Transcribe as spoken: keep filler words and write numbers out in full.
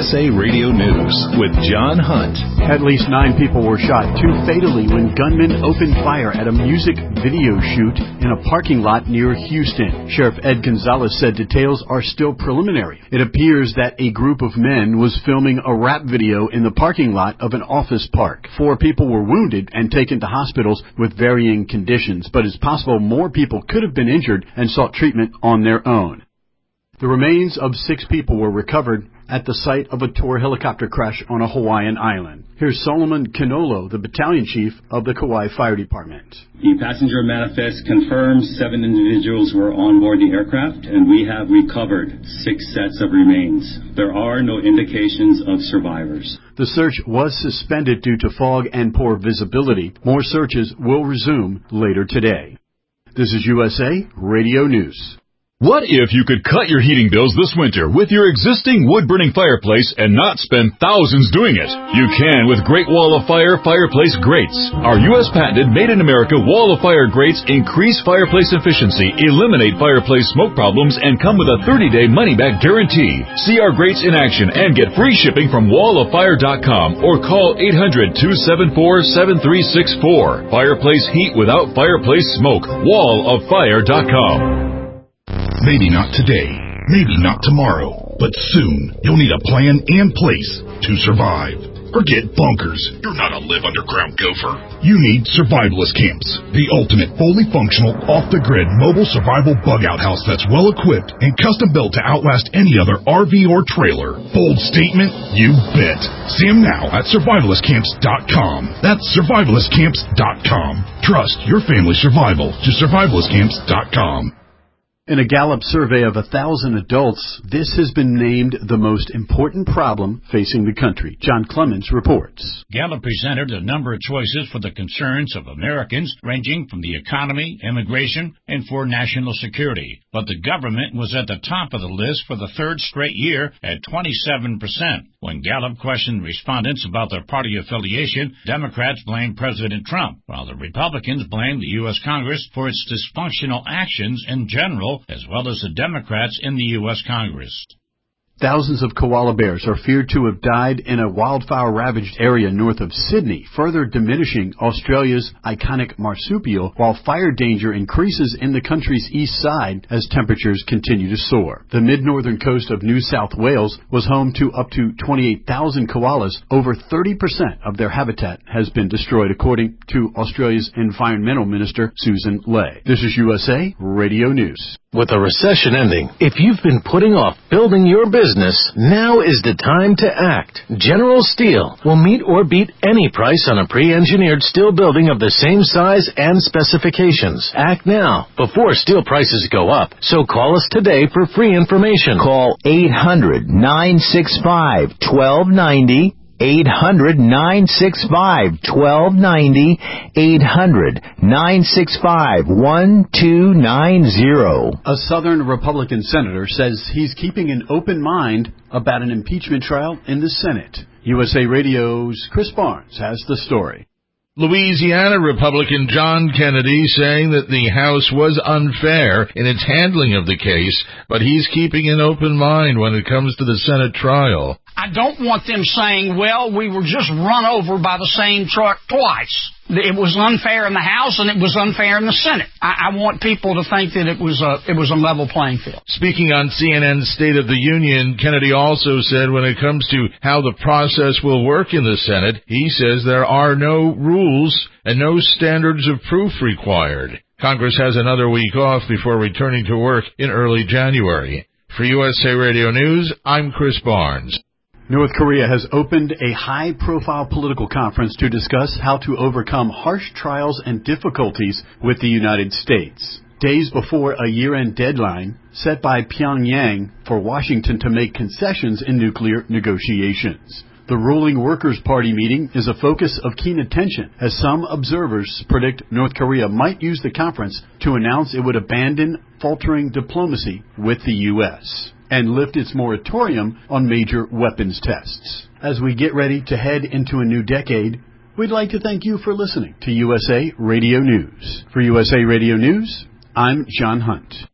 S A Radio News with John Hunt. At least nine people were shot, two fatally, when gunmen opened fire at a music video shoot in a parking lot near Houston. Sheriff Ed Gonzalez said details are still preliminary. It appears that a group of men was filming a rap video in the parking lot of an office park. Four people were wounded and taken to hospitals with varying conditions, but it's possible more people could have been injured and sought treatment on their own. The remains of six people were recovered at the site of a Tor helicopter crash on a Hawaiian island. Here's Solomon Canolo, the battalion chief of the Kauai Fire Department. The passenger manifest confirms seven individuals were on board the aircraft, and we have recovered six sets of remains. There are no indications of survivors. The search was suspended due to fog and poor visibility. More searches will resume later today. This is U S A Radio News. What if you could cut your heating bills this winter with your existing wood-burning fireplace and not spend thousands doing it? You can with Great Wall of Fire Fireplace Grates. Our U S patented made-in-America Wall of Fire grates increase fireplace efficiency, eliminate fireplace smoke problems, and come with a thirty-day money-back guarantee. See our grates in action and get free shipping from wall of fire dot com or call eight hundred, two seven four, seven three six four. Fireplace heat without fireplace smoke. wall of fire dot com. Maybe not today, maybe not tomorrow, but soon you'll need a plan and place to survive. Forget bunkers. You're not a live underground gopher. You need Survivalist Camps, the ultimate fully functional, off-the-grid mobile survival bug-out house that's well-equipped and custom-built to outlast any other R V or trailer. Bold statement? You bet. See them now at survivalist camps dot com. That's survivalist camps dot com. Trust your family's survival to survivalist camps dot com. In a Gallup survey of a thousand adults, this has been named the most important problem facing the country. John Clemens reports. Gallup presented a number of choices for the concerns of Americans, ranging from the economy, immigration, and for national security. But the government was at the top of the list for the third straight year at twenty-seven percent. When Gallup questioned respondents about their party affiliation, Democrats blamed President Trump, while the Republicans blamed the U S Congress for its dysfunctional actions in general, as well as the Democrats in the U S Congress. Thousands of koala bears are feared to have died in a wildfire-ravaged area north of Sydney, further diminishing Australia's iconic marsupial, while fire danger increases in the country's east side as temperatures continue to soar. The mid-northern coast of New South Wales was home to up to twenty-eight thousand koalas. Over thirty percent of their habitat has been destroyed, according to Australia's Environmental Minister, Susan Ley. This is U S A Radio News. With a recession ending, if you've been putting off building your business, now is the time to act. General Steel will meet or beat any price on a pre-engineered steel building of the same size and specifications. Act now, before steel prices go up. So call us today for free information. Call eight hundred, nine six five, one two nine zero. eight hundred, nine six five, one two nine zero. eight hundred, nine six five, one two nine zero. A Southern Republican senator says he's keeping an open mind about an impeachment trial in the Senate. U S A Radio's Chris Barnes has the story. Louisiana Republican John Kennedy saying that the House was unfair in its handling of the case, but he's keeping an open mind when it comes to the Senate trial. I don't want them saying, well, we were just run over by the same truck twice. It was unfair in the House and it was unfair in the Senate. I, I want people to think that it was a it was a level playing field. Speaking on C N N's State of the Union, Kennedy also said when it comes to how the process will work in the Senate, he says there are no rules and no standards of proof required. Congress has another week off before returning to work in early January. For U S A Radio News, I'm Chris Barnes. North Korea has opened a high-profile political conference to discuss how to overcome harsh trials and difficulties with the United States. Days before a year-end deadline set by Pyongyang for Washington to make concessions in nuclear negotiations. The ruling Workers' Party meeting is a focus of keen attention, as some observers predict North Korea might use the conference to announce it would abandon faltering diplomacy with the U S and lift its moratorium on major weapons tests. As we get ready to head into a new decade, we'd like to thank you for listening to U S A Radio News. For U S A Radio News, I'm John Hunt.